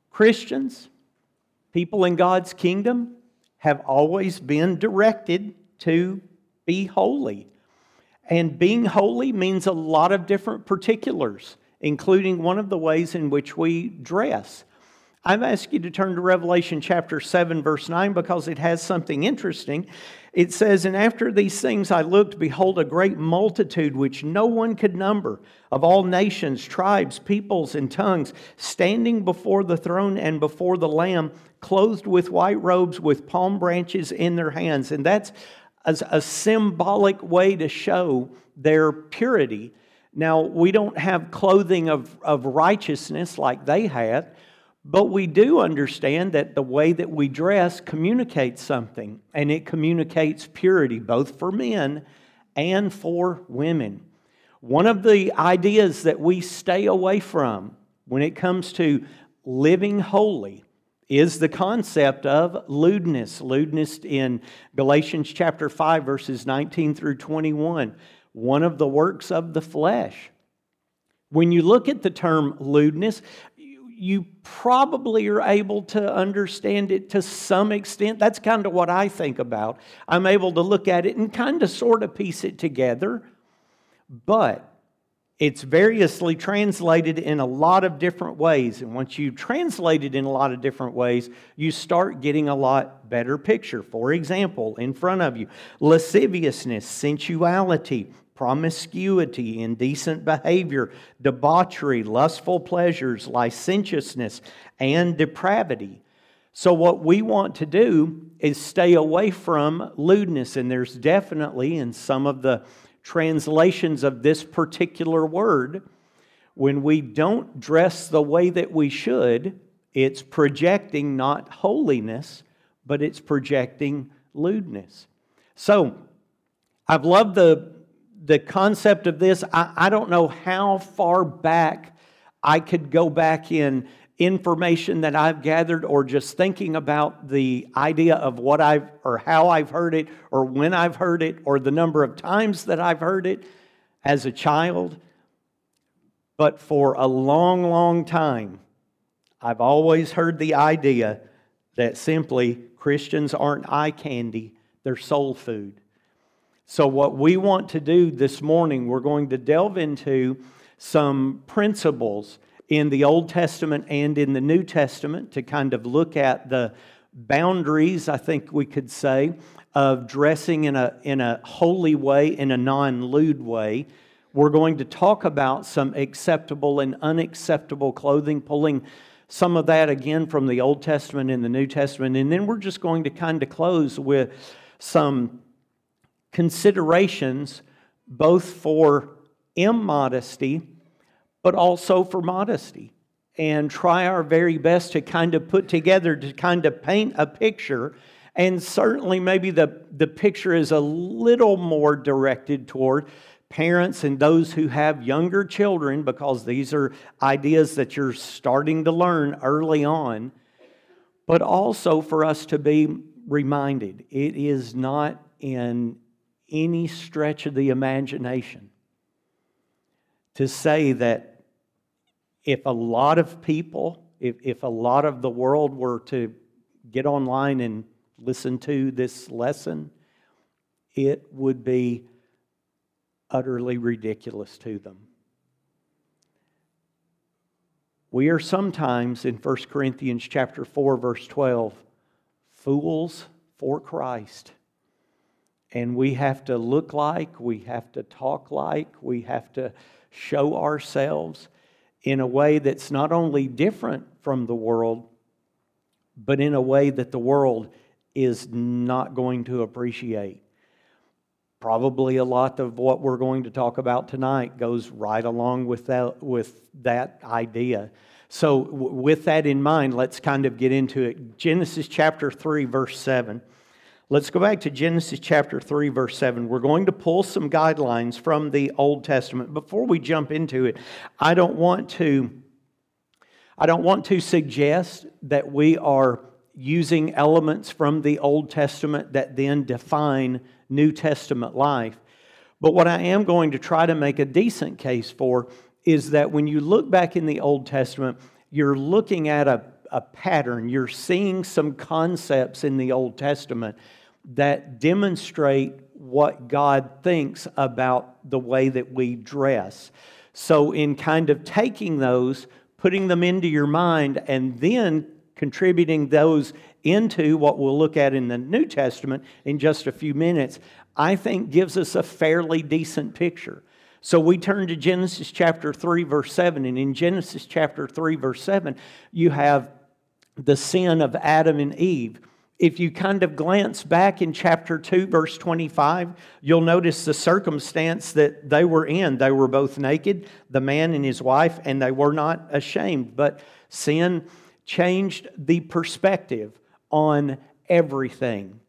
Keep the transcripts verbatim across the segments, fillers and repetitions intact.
Christians, people in God's kingdom, have always been directed to be holy. And being holy means a lot of different particulars, including one of the ways in which we dress. I've asked you to turn to Revelation chapter seven, verse nine, because it has something interesting. It says, "And after these things I looked, behold, a great multitude which no one could number, of all nations, tribes, peoples, and tongues, standing before the throne and before the Lamb, clothed with white robes, with palm branches in their hands." And that's a, a symbolic way to show their purity. Now, we don't have clothing of, of righteousness like they had, but we do understand that the way that we dress communicates something, and it communicates purity, both for men and for women. One of the ideas that we stay away from when it comes to living holy is the concept of lewdness. Lewdness in Galatians chapter five, verses nineteen through twenty-one. One of the works of the flesh. When you look at the term lewdness, you probably are able to understand it to some extent. That's kind of what I think about. I'm able to look at it and kind of sort of piece it together. But it's variously translated in a lot of different ways. And once you translate it in a lot of different ways, you start getting a lot better picture. For example, in front of you, lasciviousness, sensuality, promiscuity, indecent behavior, debauchery, lustful pleasures, licentiousness, and depravity. So what we want to do is stay away from lewdness, and there's definitely in some of the translations of this particular word, when we don't dress the way that we should, it's projecting not holiness, but it's projecting lewdness. So I've loved the The concept of this. I, I don't know how far back I could go back in information that I've gathered, or just thinking about the idea of what I've, or how I've heard it, or when I've heard it, or the number of times that I've heard it as a child. But for a long, long time, I've always heard the idea that simply Christians aren't eye candy, they're soul food. So what we want to do this morning, we're going to delve into some principles in the Old Testament and in the New Testament to kind of look at the boundaries, I think we could say, of dressing in a, in a holy way, in a non-lewd way. We're going to talk about some acceptable and unacceptable clothing, pulling some of that again from the Old Testament and the New Testament. And then we're just going to kind of close with some considerations both for immodesty but also for modesty, and try our very best to kind of put together, to kind of paint a picture. And certainly maybe the, the picture is a little more directed toward parents and those who have younger children, because these are ideas that you're starting to learn early on, but also for us to be reminded it is not in any stretch of the imagination to say that if a lot of people, if, if a lot of the world were to get online and listen to this lesson, it would be utterly ridiculous to them. We are sometimes, in First Corinthians chapter four, verse twelve, fools for Christ. And we have to look like, we have to talk like, we have to show ourselves in a way that's not only different from the world, but in a way that the world is not going to appreciate. Probably a lot of what we're going to talk about tonight goes right along with that, with that idea. So with that in mind, let's kind of get into it. Genesis chapter three, verse seven. Let's go back to Genesis chapter three, verse seven. We're going to pull some guidelines from the Old Testament. Before we jump into it, I don't want to, I don't want to suggest that we are using elements from the Old Testament that then define New Testament life. But what I am going to try to make a decent case for is that when you look back in the Old Testament, you're looking at a, a pattern. You're seeing some concepts in the Old Testament that demonstrate what God thinks about the way that we dress. So in kind of taking those, putting them into your mind, and then contributing those into what we'll look at in the New Testament in just a few minutes, I think gives us a fairly decent picture. So we turn to Genesis chapter three, verse seven, and in Genesis chapter three, verse seven, you have the sin of Adam and Eve. If you kind of glance back in chapter two, verse twenty-five, you'll notice the circumstance that they were in. They were both naked, the man and his wife, and they were not ashamed. But sin changed the perspective on everything.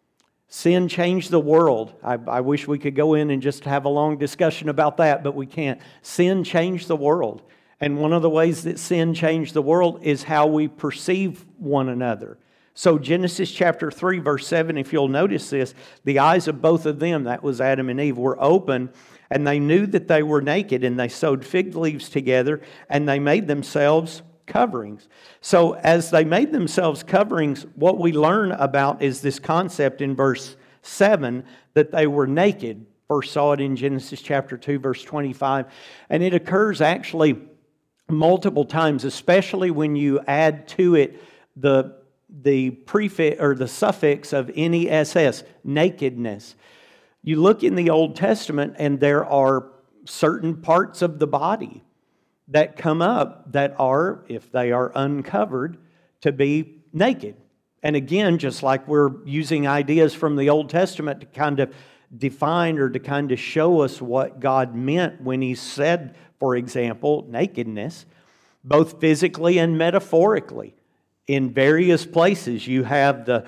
Sin changed the world. I, I wish we could go in and just have a long discussion about that, but we can't. Sin changed the world. And one of the ways that sin changed the world is how we perceive one another. So Genesis chapter three, verse seven, if you'll notice this, the eyes of both of them, that was Adam and Eve, were open, and they knew that they were naked, and they sewed fig leaves together, and they made themselves coverings. So as they made themselves coverings, what we learn about is this concept in verse seven that they were naked. First saw it in Genesis chapter two, verse twenty-five. And it occurs actually multiple times, especially when you add to it the, the prefix or the suffix of N E S S, nakedness. You look in the Old Testament and there are certain parts of the body that come up that are, if they are uncovered, to be naked. And again, just like we're using ideas from the Old Testament to kind of define or to kind of show us what God meant when He said, for example, nakedness, both physically and metaphorically. In various places, you have the,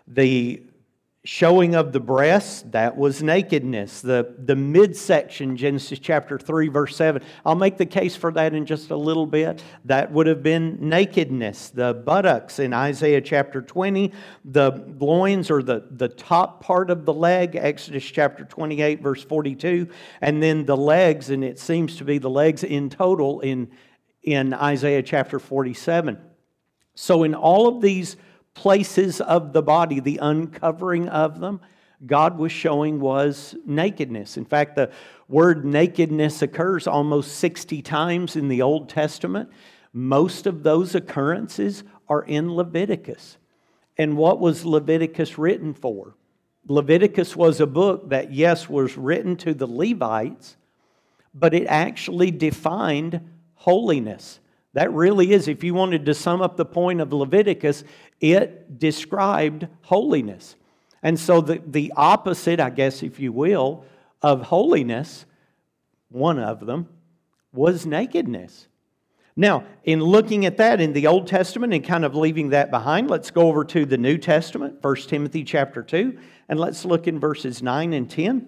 the showing of the breasts, that was nakedness. The, the midsection, Genesis chapter three, verse seven. I'll make the case for that in just a little bit. That would have been nakedness. The buttocks in Isaiah chapter twenty. The loins, or the, the top part of the leg, Exodus chapter twenty-eight, verse forty-two. And then the legs, and it seems to be the legs in total in, in Isaiah chapter forty-seven. So in all of these places of the body, the uncovering of them, God was showing was nakedness. In fact, the word nakedness occurs almost sixty times in the Old Testament. Most of those occurrences are in Leviticus. And what was Leviticus written for? Leviticus was a book that, yes, was written to the Levites, but it actually defined holiness. That really is, if you wanted to sum up the point of Leviticus, it described holiness. And so the, the opposite, I guess, if you will, of holiness, one of them, was nakedness. Now, in looking at that in the Old Testament and kind of leaving that behind, let's go over to the New Testament, First Timothy chapter two, and let's look in verses nine and ten.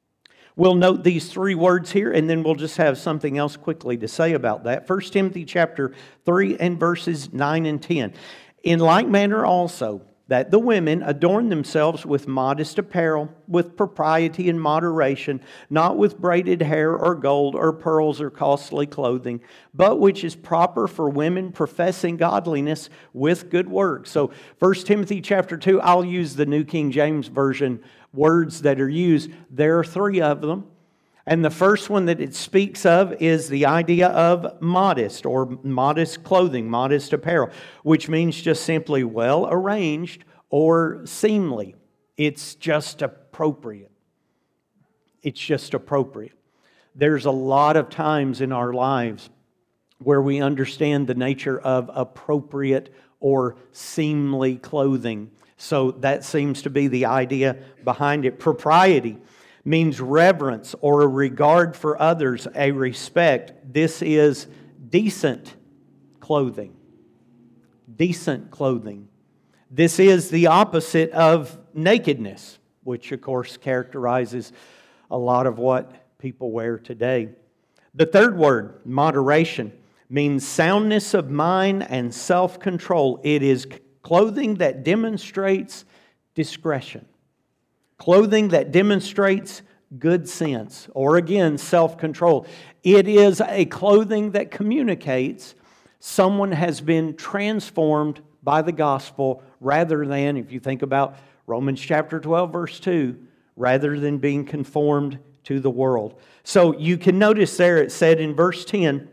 We'll note these three words here, and then we'll just have something else quickly to say about that. First Timothy chapter three and verses nine and ten. In like manner also, that the women adorn themselves with modest apparel, with propriety and moderation, not with braided hair or gold or pearls or costly clothing, but which is proper for women professing godliness with good works. So First Timothy chapter two, I'll use the New King James Version words that are used. There are three of them. And the first one that it speaks of is the idea of modest, or modest clothing, modest apparel, which means just simply well arranged or seemly. It's just appropriate. It's just appropriate. There's a lot of times in our lives where we understand the nature of appropriate or seemly clothing. So that seems to be the idea behind it. Propriety means reverence or a regard for others, a respect. This is decent clothing. Decent clothing. This is the opposite of nakedness, which of course characterizes a lot of what people wear today. The third word, moderation, means soundness of mind and self-control. It is clothing that demonstrates discretion. Clothing that demonstrates good sense, or again, self-control. It is a clothing that communicates someone has been transformed by the gospel rather than, if you think about Romans chapter twelve, verse two, rather than being conformed to the world. So you can notice there it said in verse ten,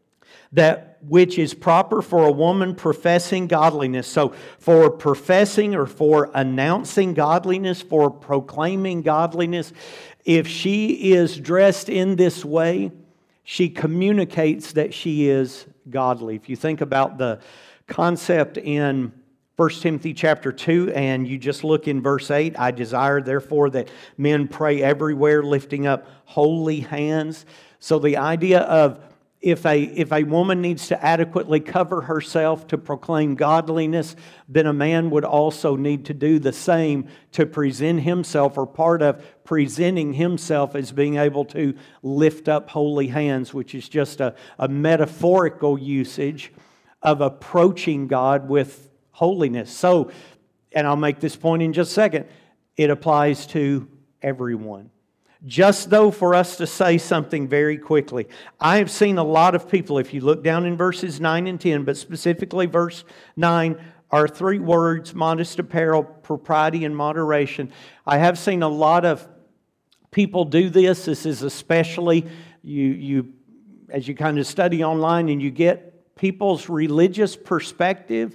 that which is proper for a woman professing godliness. So for professing or for announcing godliness, for proclaiming godliness, if she is dressed in this way, she communicates that she is godly. If you think about the concept in First Timothy chapter two, and you just look in verse eight, I desire therefore that men pray everywhere, lifting up holy hands. So the idea of If a, if a woman needs to adequately cover herself to proclaim godliness, then a man would also need to do the same to present himself, or part of presenting himself as being able to lift up holy hands, which is just a, a metaphorical usage of approaching God with holiness. So, and I'll make this point in just a second, it applies to everyone. Just though for us to say something very quickly, I have seen a lot of people, if you look down in verses nine and ten, but specifically verse nine, are three words: modest apparel, propriety, and moderation. I have seen a lot of people do this. This is especially, you, you as you kind of study online and you get people's religious perspective,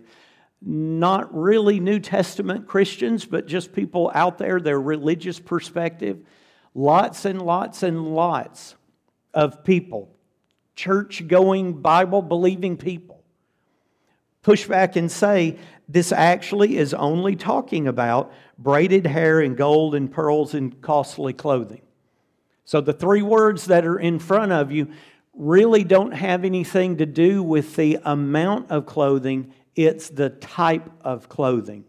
not really New Testament Christians, but just people out there, their religious perspective. Lots and lots and lots of people, church-going, Bible-believing people, push back and say this actually is only talking about braided hair and gold and pearls and costly clothing. So the three words that are in front of you really don't have anything to do with the amount of clothing, it's the type of clothing.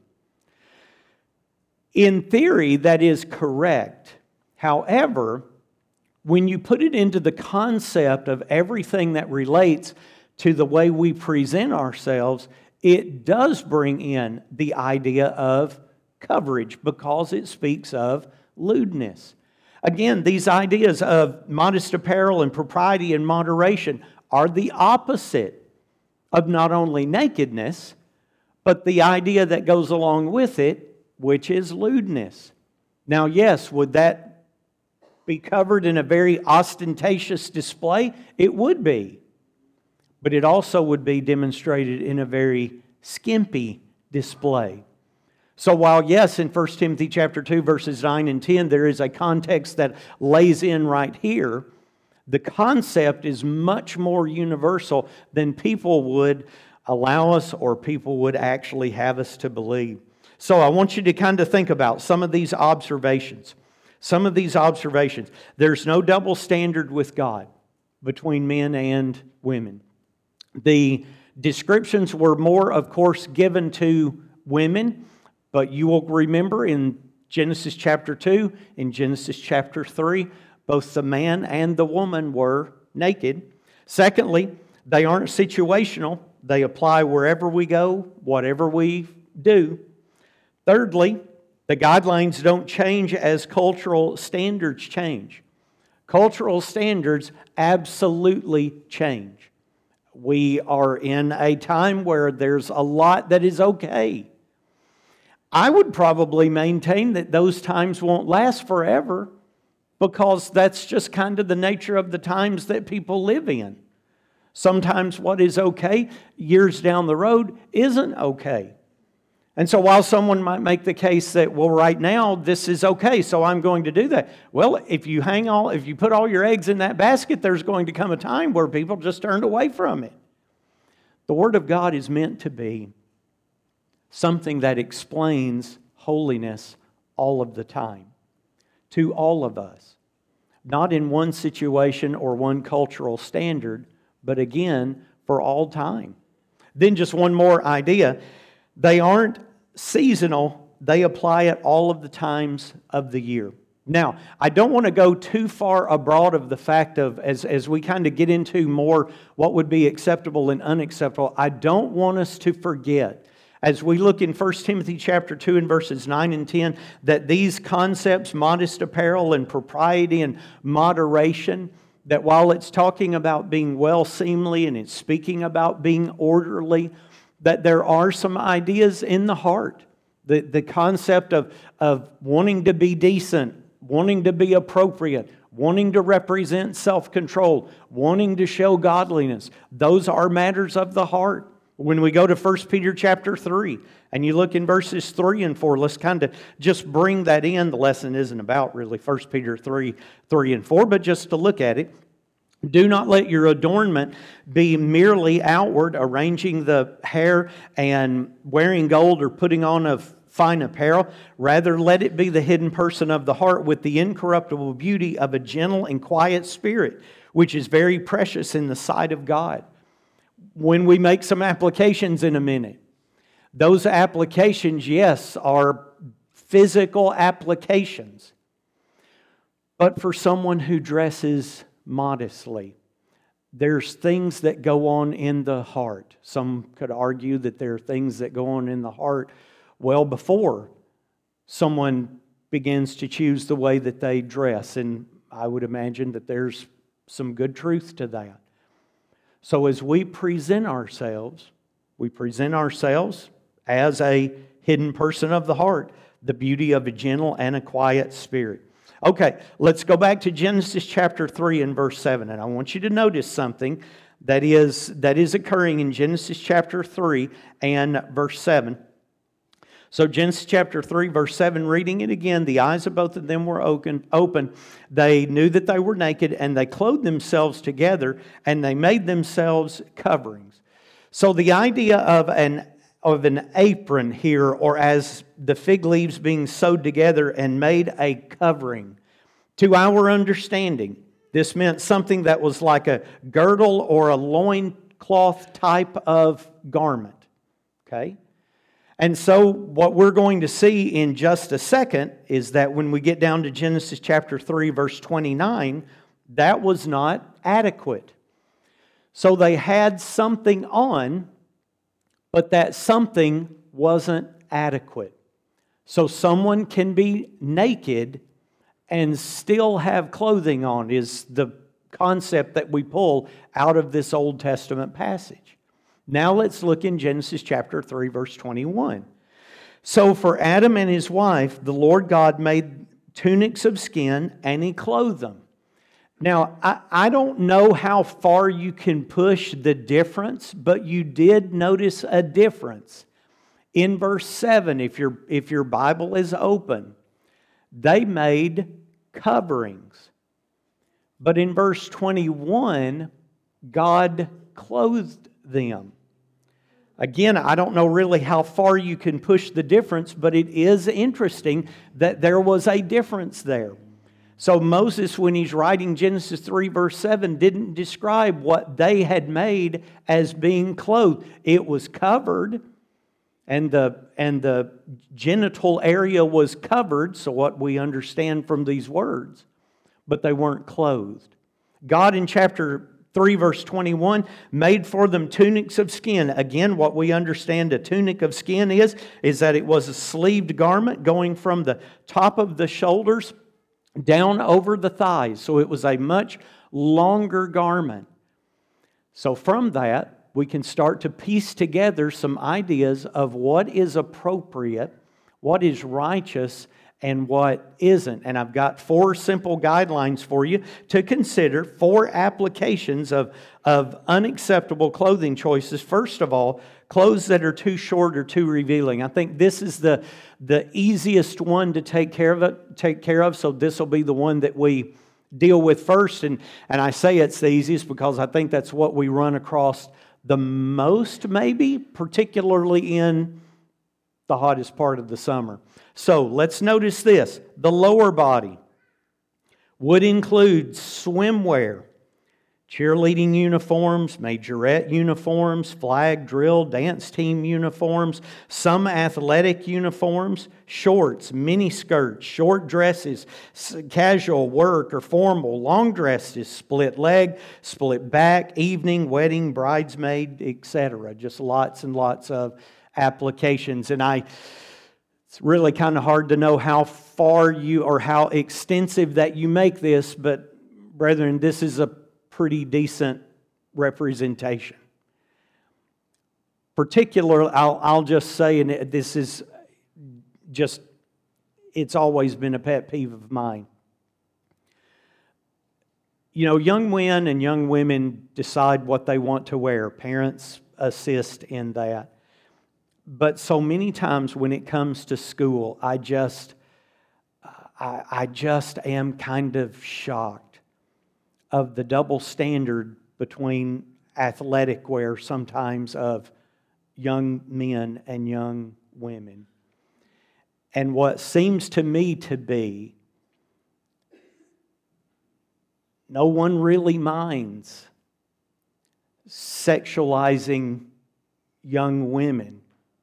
In theory, that is correct. However, when you put it into the concept of everything that relates to the way we present ourselves, it does bring in the idea of coverage because it speaks of lewdness. Again, these ideas of modest apparel and propriety and moderation are the opposite of not only nakedness, but the idea that goes along with it, which is lewdness. Now, yes, would that be covered in a very ostentatious display? It would be. But it also would be demonstrated in a very skimpy display. So while, yes, in First Timothy chapter two, verses nine and ten, there is a context that lays in right here, the concept is much more universal than people would allow us or people would actually have us to believe. So I want you to kind of think about some of these observations. Some of these observations. There's no double standard with God between men and women. The descriptions were more, of course, given to women, but you will remember in Genesis chapter two, in Genesis chapter three, both the man and the woman were naked. Secondly, they aren't situational. They apply wherever we go, whatever we do. Thirdly, the guidelines don't change as cultural standards change. Cultural standards absolutely change. We are in a time where there's a lot that is okay. I would probably maintain that those times won't last forever because that's just kind of the nature of the times that people live in. Sometimes what is okay years down the road isn't okay. And so while someone might make the case that, well, right now this is okay, so I'm going to do that. Well, if you hang all, if you put all your eggs in that basket, there's going to come a time where people just turned away from it. The Word of God is meant to be something that explains holiness all of the time to all of us. Not in one situation or one cultural standard, but again, for all time. Then just one more idea. They aren't seasonal. They apply at all of the times of the year. Now, I don't want to go too far abroad of the fact of, as, as we kind of get into more what would be acceptable and unacceptable, I don't want us to forget, as we look in First Timothy chapter two and verses nine and ten, that these concepts, modest apparel and propriety and moderation, that while it's talking about being well seemly and it's speaking about being orderly, that there are some ideas in the heart. The, the concept of, of wanting to be decent, wanting to be appropriate, wanting to represent self-control, wanting to show godliness. Those are matters of the heart. When we go to First Peter chapter three, and you look in verses three and four, let's kind of just bring that in. The lesson isn't about really First Peter three, three and four, but just to look at it. Do not let your adornment be merely outward, arranging the hair and wearing gold or putting on a fine apparel. Rather, let it be the hidden person of the heart with the incorruptible beauty of a gentle and quiet spirit, which is very precious in the sight of God. When we make some applications in a minute, those applications, yes, are physical applications. But for someone who dresses modestly, there's things that go on in the heart. Some could argue that there are things that go on in the heart well before someone begins to choose the way that they dress. And I would imagine that there's some good truth to that. So as we present ourselves, we present ourselves as a hidden person of the heart, the beauty of a gentle and a quiet spirit. Okay, let's go back to Genesis chapter three and verse seven. And I want you to notice something that is, that is occurring in Genesis chapter three and verse seven. So Genesis chapter three, verse seven, reading it again, the eyes of both of them were open, open. They knew that they were naked, and they clothed themselves together, and they made themselves coverings. So the idea of an, of an apron here, or as the fig leaves being sewed together and made a covering, to our understanding, this meant something that was like a girdle or a loincloth type of garment. Okay? And so what we're going to see in just a second is that when we get down to Genesis chapter three, verse twenty-nine, that was not adequate. So they had something on, but that something wasn't adequate. So someone can be naked and still have clothing on, is the concept that we pull out of this Old Testament passage. Now let's look in Genesis chapter three, verse twenty-one. So for Adam and his wife, the Lord God made tunics of skin, and He clothed them. Now, I, I don't know how far you can push the difference, but you did notice a difference. In verse seven, if your, if your Bible is open, they made coverings. But in verse twenty-one, God clothed them. Again, I don't know really how far you can push the difference, but it is interesting that there was a difference there. So Moses, when he's writing Genesis three, verse seven, didn't describe what they had made as being clothed. It was covered, and the, and the genital area was covered, so what we understand from these words, but they weren't clothed. God in chapter three, verse twenty-one, made for them tunics of skin. Again, what we understand a tunic of skin is, is that it was a sleeved garment going from the top of the shoulders down over the thighs. So it was a much longer garment. So from that, we can start to piece together some ideas of what is appropriate, what is righteous, and what isn't. And I've got four simple guidelines for you to consider, four applications of, of unacceptable clothing choices. First of all, clothes that are too short or too revealing. I think this is the, the easiest one to take care of it, take care of, so this will be the one that we deal with first. And, and I say it's the easiest because I think that's what we run across the most, maybe, particularly in the hottest part of the summer. So let's notice this. The lower body would include swimwear, cheerleading uniforms, majorette uniforms, flag, drill, dance team uniforms, some athletic uniforms, shorts, mini skirts, short dresses, casual work or formal, long dresses, split leg, split back, evening, wedding, bridesmaid, et cetera. Just lots and lots of applications. And I... It's really kind of hard to know how far you or how extensive that you make this, but brethren, this is a pretty decent representation. Particularly, I'll, I'll just say, and this is just, it's always been a pet peeve of mine. You know, young men and young women decide what they want to wear. Parents assist in that. But so many times when it comes to school, I just, I, I just am kind of shocked of the double standard between athletic wear sometimes of young men and young women. And what seems to me to be, no one really minds sexualizing young women.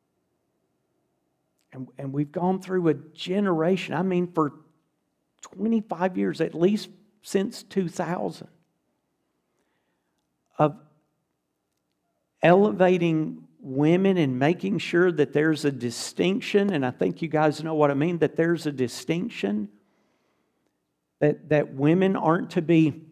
And, and we've gone through a generation, I mean for twenty-five years, at least since two thousand, of elevating women and making sure that there's a distinction, and I think you guys know what I mean, that there's a distinction, that, that women aren't to be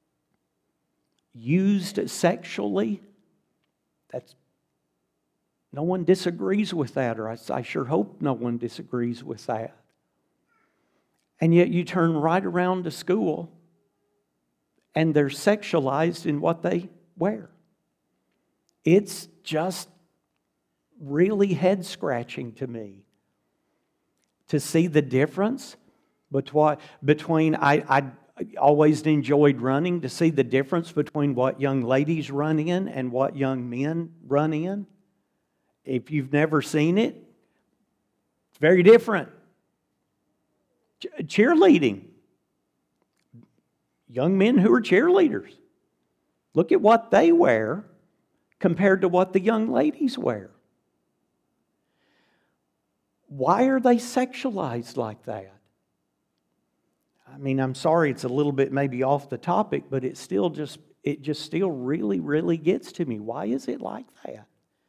used sexually. That's, no one disagrees with that, or I, I sure hope no one disagrees with that. And yet you turn right around to school and they're sexualized in what they wear. It's just really head-scratching to me to see the difference between, between I, I always enjoyed running, to see the difference between what young ladies run in and what young men run in. If you've never seen it, it's very different. Cheerleading. Young men who are cheerleaders. Look at what they wear compared to what the young ladies wear. Why are they sexualized like that? I mean, I'm sorry, it's a little bit maybe off the topic, but it still just, it just still really, really gets to me. Why is it like that?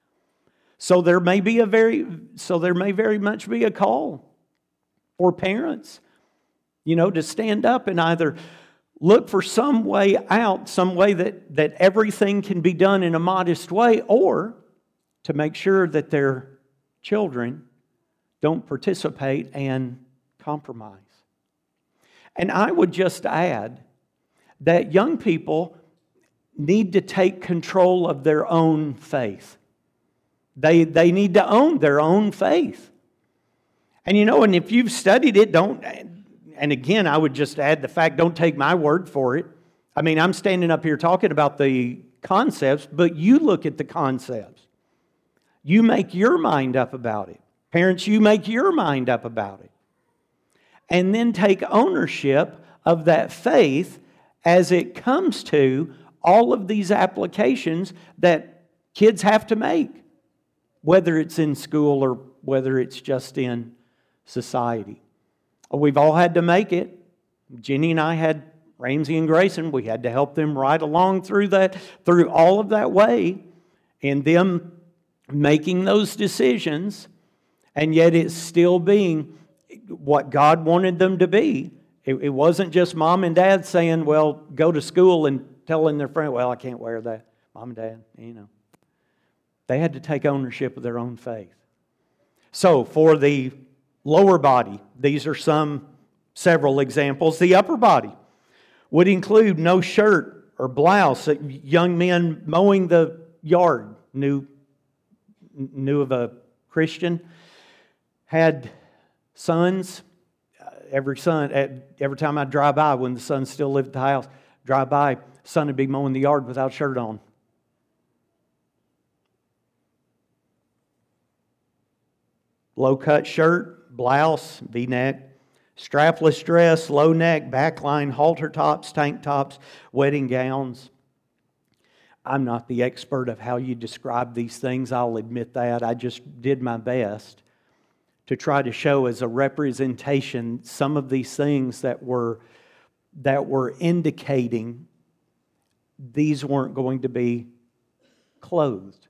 So there may be a very, so there may very much be a call for parents, you know, to stand up and either look for some way out, some way that, that everything can be done in a modest way, or to make sure that their children don't participate and compromise. And I would just add that young people need to take control of their own faith. They, they need to own their own faith. And you know, and if you've studied it, don't, and again, I would just add the fact, don't take my word for it. I mean, I'm standing up here talking about the concepts, but you look at the concepts. You make your mind up about it. Parents, you make your mind up about it. And then take ownership of that faith as it comes to all of these applications that kids have to make, whether it's in school or whether it's just in society. We've all had to make it. Jenny and I had Ramsey and Grayson. We had to help them right along through that, through all of that way, and them making those decisions, and yet it's still being what God wanted them to be. It, it wasn't just mom and dad saying, well, go to school and telling their friend, well, I can't wear that. Mom and dad, you know. They had to take ownership of their own faith. So for the lower body, these are some, several examples. The upper body would include no shirt or blouse. Young men mowing the yard, knew, knew of a Christian, had sons. Every son, every time I drive by, when the son still lived at the house, drive by, son would be mowing the yard without shirt on. Low-cut shirt, blouse, V-neck, strapless dress, low neck, backline, halter tops, tank tops, wedding gowns. I'm not the expert of how you describe these things, I'll admit that. I just did my best to try to show as a representation some of these things that were, that were indicating these weren't going to be clothed.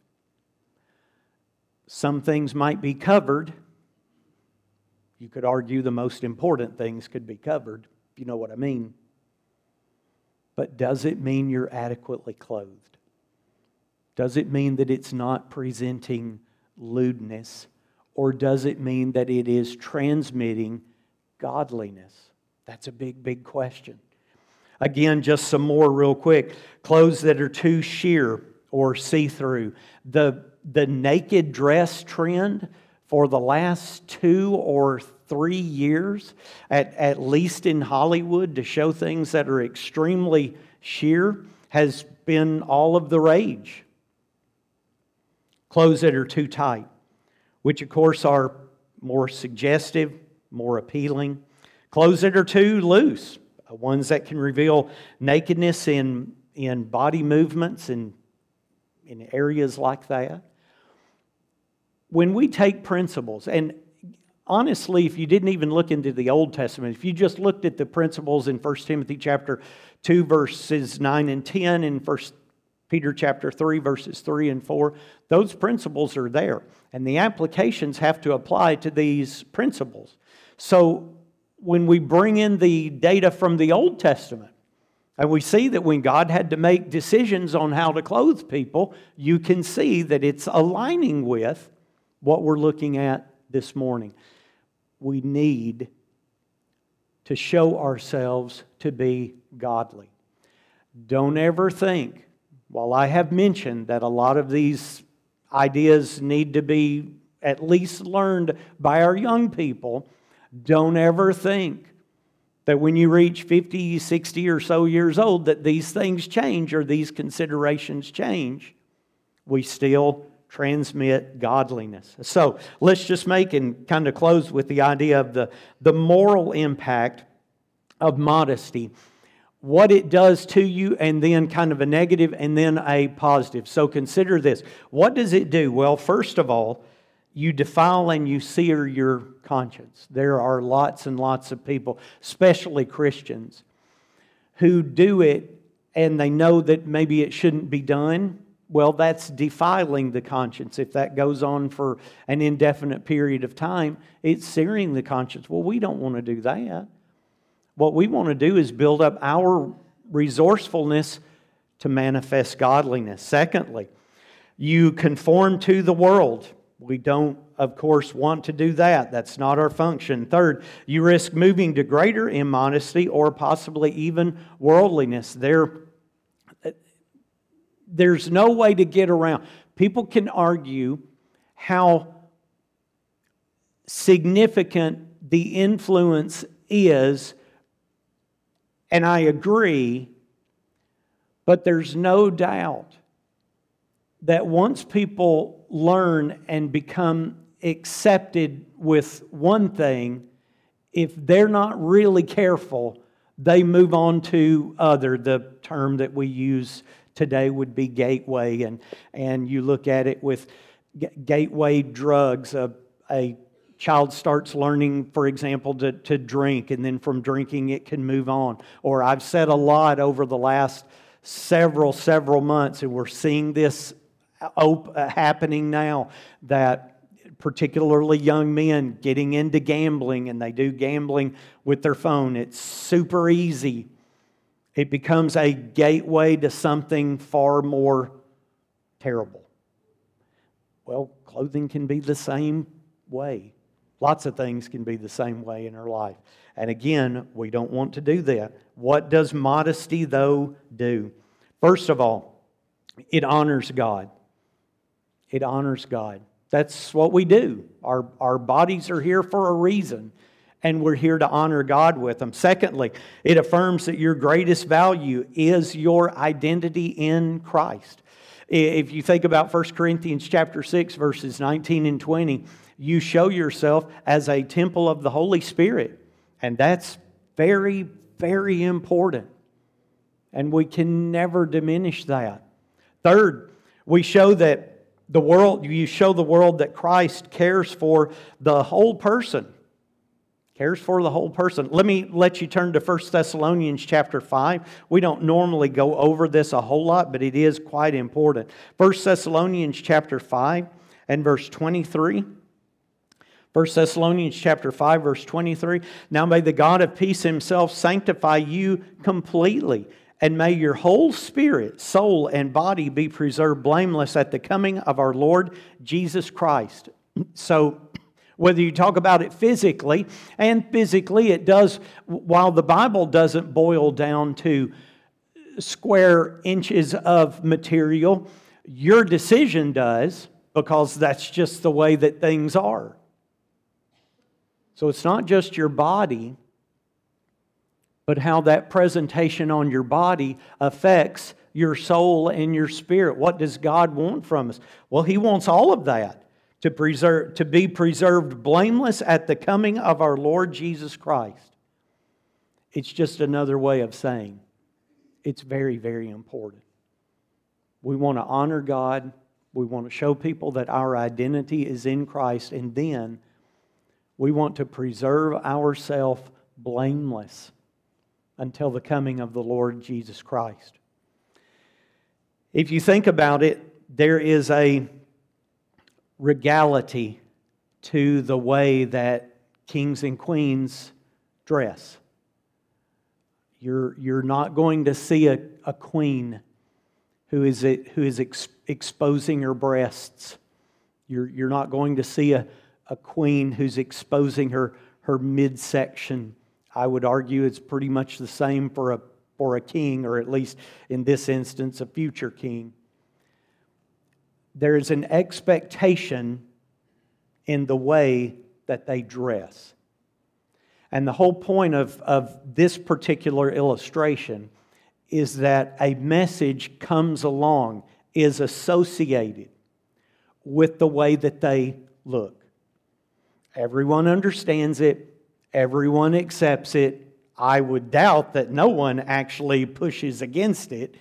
Some things might be covered. You could argue the most important things could be covered, if you know what I mean. But does it mean you're adequately clothed? Does it mean that it's not presenting lewdness? Or does it mean that it is transmitting godliness? That's a big, big question. Again, just some more real quick. Clothes that are too sheer or see-through. The, the naked dress trend for the last two or three years, at, at least in Hollywood, to show things that are extremely sheer, has been all of the rage. Clothes that are too tight, which of course are more suggestive, more appealing. Clothes that are too loose, ones that can reveal nakedness in, in body movements and in areas like that. When we take principles, and honestly, if you didn't even look into the Old Testament, if you just looked at the principles in First Timothy chapter two, verses nine and ten, and First Peter chapter three, verses three and four, those principles are there. And the applications have to apply to these principles. So when we bring in the data from the Old Testament, and we see that when God had to make decisions on how to clothe people, you can see that it's aligning with what we're looking at this morning. We need to show ourselves to be godly. Don't ever think, while I have mentioned that a lot of these ideas need to be at least learned by our young people, don't ever think that when you reach fifty, sixty or so years old that these things change or these considerations change. We still transmit godliness. So let's just make and kind of close with the idea of the, the moral impact of modesty. What it does to you, and then kind of a negative and then a positive. So consider this. What does it do? Well, first of all, you defile and you sear your conscience. There are lots and lots of people, especially Christians, who do it and they know that maybe it shouldn't be done. Well, that's defiling the conscience. If that goes on for an indefinite period of time, it's searing the conscience. Well, we don't want to do that. What we want to do is build up our resourcefulness to manifest godliness. Secondly, you conform to the world. We don't, of course, want to do that. That's not our function. Third, you risk moving to greater immodesty or possibly even worldliness. There, there's no way to get around. People can argue how significant the influence is, and I agree, but there's no doubt that once people learn and become accepted with one thing, if they're not really careful, they move on to other. The term that we use today would be gateway, and, and you look at it with g- gateway drugs. A, a child starts learning, for example, to, to drink, and then from drinking it can move on. Or I've said a lot over the last several, several months, and we're seeing this op- happening now, that particularly young men getting into gambling, and they do gambling with their phone. It's super easy. It becomes a gateway to something far more terrible. Well, clothing can be the same way. Lots of things can be the same way in our life. And again, we don't want to do that. What does modesty, though, do? First of all, it honors God. It honors God. That's what we do. Our, our bodies are here for a reason, and we're here to honor God with them. Secondly, it affirms that your greatest value is your identity in Christ. If you think about First Corinthians chapter six, verses nineteen and twenty, you show yourself as a temple of the Holy Spirit. And that's very, very important. And we can never diminish that. Third, we show that the world, you show the world that Christ cares for the whole person. Cares for the whole person. Let me let you turn to First Thessalonians chapter five. We don't normally go over this a whole lot, but it is quite important. First Thessalonians chapter five and verse twenty-three. First Thessalonians chapter five, verse twenty-three. Now may the God of peace Himself sanctify you completely, And may your whole spirit, soul, and body be preserved blameless at the coming of our Lord Jesus Christ. So, whether you talk about it physically, and physically it does, while the Bible doesn't boil down to square inches of material, your decision does, because that's just the way that things are. So it's not just your body, but how that presentation on your body affects your soul and your spirit. What does God want from us? Well, He wants all of that to preserve, to be preserved blameless at the coming of our Lord Jesus Christ. It's just another way of saying it's very, very important. We want to honor God. We want to show people that our identity is in Christ. And then we want to preserve ourselves blameless until the coming of the Lord Jesus Christ. If you think about it, there is a regality to the way that kings and queens dress. You're, you're not going to see a, a queen who is, a, who is ex, exposing her breasts. You're, you're not going to see a, a queen who's exposing her, her midsection. I would argue it's pretty much the same for a, for a king, or at least in this instance, a future king. There is an expectation in the way that they dress. And the whole point of, of this particular illustration is that a message comes along, is associated with the way that they look. Everyone understands it. Everyone accepts it. I would doubt that no one actually pushes against it.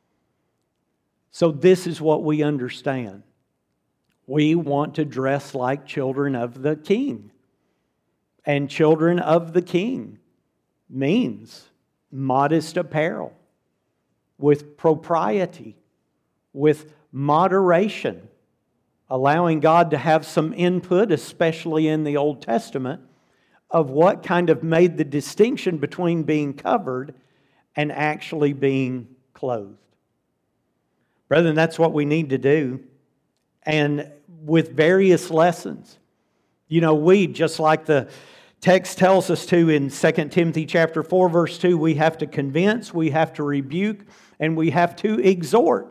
So this is what we understand. We want to dress like children of the King. And children of the King means modest apparel, with propriety, with moderation, allowing God to have some input, especially in the Old Testament, of what kind of made the distinction between being covered and actually being clothed. Brethren, that's what we need to do. And with various lessons. You know, we, just like the text tells us to in Second Timothy chapter four, verse two, we have to convince, we have to rebuke, and we have to exhort.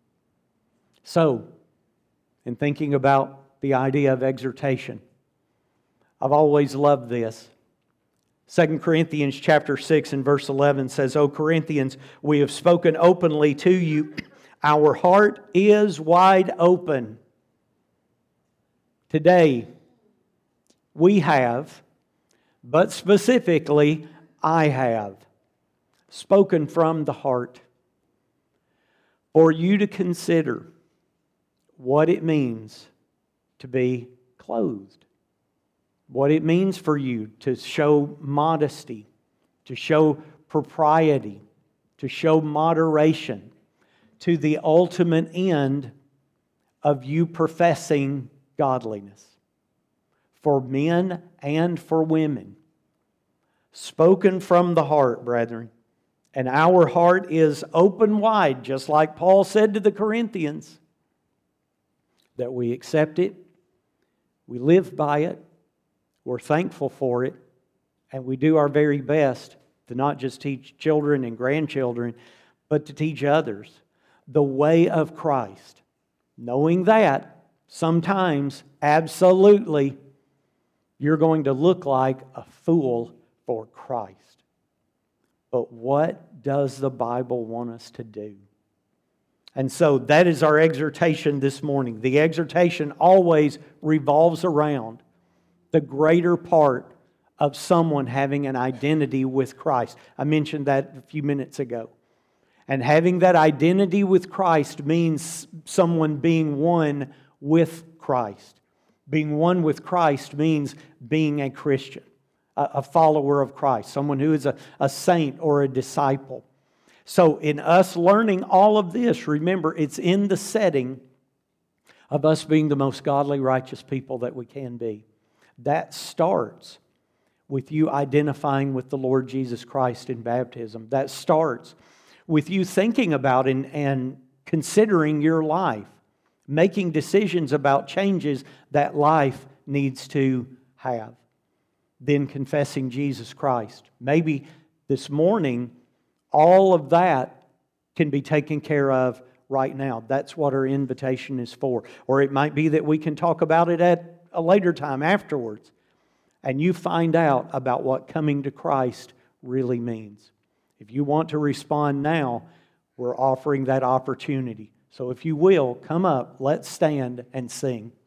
So, in thinking about the idea of exhortation, I've always loved this. Second Corinthians chapter six and verse eleven says, O Corinthians, we have spoken openly to you. Our heart is wide open. Today, we have, but specifically, I have, spoken from the heart for you to consider what it means to be clothed. What it means for you to show modesty, to show propriety, to show moderation, to the ultimate end of you professing godliness. For men and for women. Spoken from the heart, brethren. And our heart is open wide, just like Paul said to the Corinthians, that we accept it, we live by it, we're thankful for it, and we do our very best to not just teach children and grandchildren, but to teach others the way of Christ. Knowing that, sometimes, absolutely, you're going to look like a fool for Christ. But what does the Bible want us to do? And so that is our exhortation this morning. The exhortation always revolves around the greater part of someone having an identity with Christ. I mentioned that a few minutes ago. And having that identity with Christ means someone being one with Christ. Being one with Christ means being a Christian, a follower of Christ, someone who is a, a saint or a disciple. So in us learning all of this, remember, it's in the setting of us being the most godly, righteous people that we can be. That starts with you identifying with the Lord Jesus Christ in baptism. That starts with you thinking about and, and considering your life, making decisions about changes that life needs to have. Then confessing Jesus Christ. Maybe this morning, all of that can be taken care of right now. That's what our invitation is for. Or it might be that we can talk about it at a later time afterwards, and you find out about what coming to Christ really means. If you want to respond now, we're offering that opportunity. So if you will, come up, let's stand and sing.